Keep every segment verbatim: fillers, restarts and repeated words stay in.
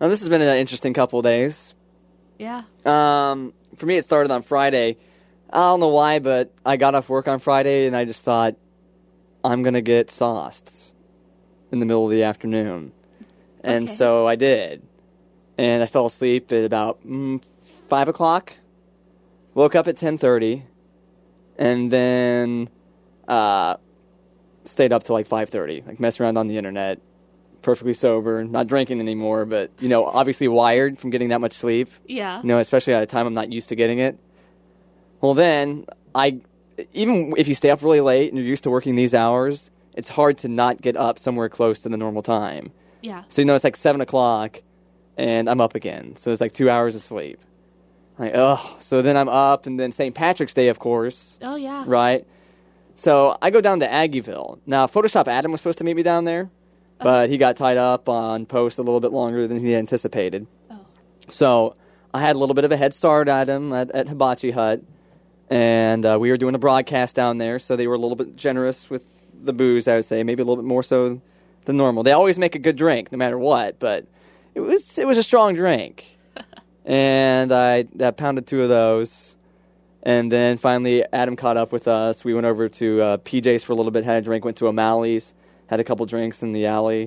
Now, this has been an interesting couple of days. Yeah. Um, for me, it started on Friday. I don't know why, but I got off work on Friday, and I just thought, I'm going to get sauced in the middle of the afternoon. And Okay. so I did. And I fell asleep at about mm, five o'clock. Woke up at ten thirty. And then uh, stayed up till like five thirty. Like, messed around on the internet. Perfectly sober. Not drinking anymore, but, you know, obviously wired from getting that much sleep. Yeah. You know, especially at a time I'm not used to getting it. Well, then, I, even if you stay up really late and you're used to working these hours, it's hard to not get up somewhere close to the normal time. Yeah. So, you know, it's like seven o'clock, and I'm up again. So it's like two hours of sleep. Like, ugh. So then I'm up, and then Saint Patrick's Day, of course. Oh, yeah. Right? So I go down to Aggieville. Now, Photoshop Adam was supposed to meet me down there, but he got tied up on post a little bit longer than he anticipated. Oh. So I had a little bit of a head start at him at, at Hibachi Hut. And uh, we were doing a broadcast down there, so they were a little bit generous with the booze, I would say, maybe a little bit more so than normal. They always make a good drink, no matter what, but it was it was a strong drink. And I, I pounded two of those, and then finally Adam caught up with us. We went over to uh, P J's for a little bit, had a drink, went to O'Malley's, had a couple drinks in the alley,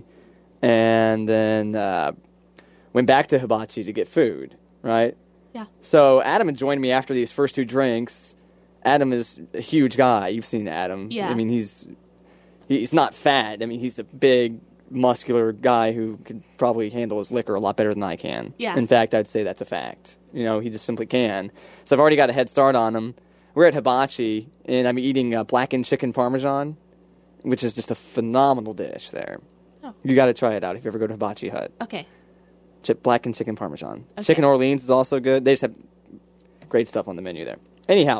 and then uh, went back to Hibachi to get food, right? Yeah. So Adam had joined me after these first two drinks. Adam is a huge guy. You've seen Adam. Yeah. I mean, he's he's not fat. I mean, he's a big, muscular guy who could probably handle his liquor a lot better than I can. Yeah. In fact, I'd say that's a fact. You know, he just simply can. So I've already got a head start on him. We're at Hibachi, and I'm eating uh, blackened chicken parmesan, which is just a phenomenal dish there. Oh. You got to try it out if you ever go to Hibachi Hut. Okay. Chip, blackened chicken parmesan. Okay. Chicken Orleans is also good. They just have great stuff on the menu there. Anyhow,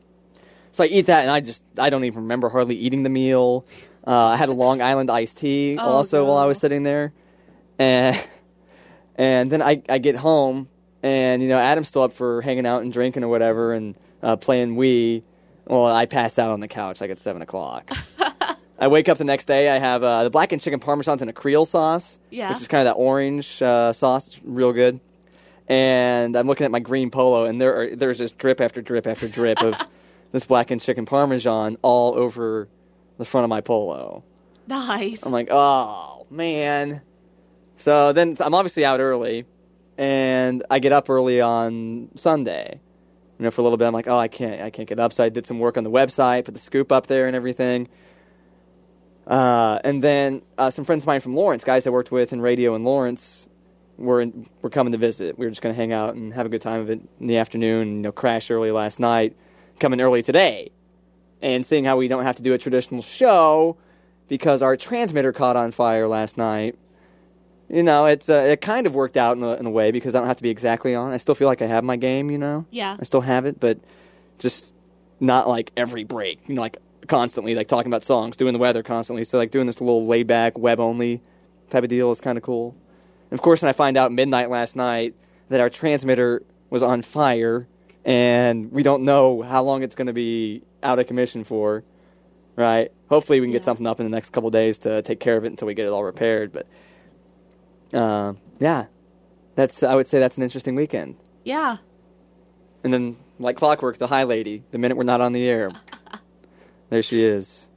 so I eat that, and I just, I don't even remember hardly eating the meal. Uh, I had a Long Island iced tea Oh, also no. while I was sitting there. And and then I, I get home, and, you know, Adam's still up for hanging out and drinking or whatever and uh, playing Wii. Well, I passed out on the couch like at seven o'clock. I wake up the next day, I have uh, the blackened chicken parmesans in a Creole sauce, Yeah. which is kind of that orange uh, sauce. It's real good. And I'm looking at my green polo, and there are, there's just drip after drip after drip of this blackened chicken parmesan all over the front of my polo. Nice. I'm like, oh, man. So then I'm obviously out early, and I get up early on Sunday. You know, for a little bit, I'm like, oh, I can't, I can't get up. So I did some work on the website, put the scoop up there and everything. Uh, and then uh, some friends of mine from Lawrence, guys I worked with in radio in Lawrence, were in, were coming to visit. We were just going to hang out and have a good time of it in the afternoon. You know, crash early last night, coming early today, and seeing how we don't have to do a traditional show because our transmitter caught on fire last night. You know, it's uh, it kind of worked out in a, in a way because I don't have to be exactly on. I still feel like I have my game. You know, Yeah. I still have it, but just not like every break. You know, like. Constantly, like, talking about songs, doing the weather constantly. So, like, doing this little laid-back, web-only type of deal is kind of cool. And, of course, when I find out midnight last night that our transmitter was on fire and we don't know how long it's going to be out of commission for, right? Hopefully we can get Yeah. something up in the next couple days to take care of it until we get it all repaired. But, uh, yeah, that's I would say that's an interesting weekend. Yeah. And then, like clockwork, the High Lady, the minute we're not on the air, there she is.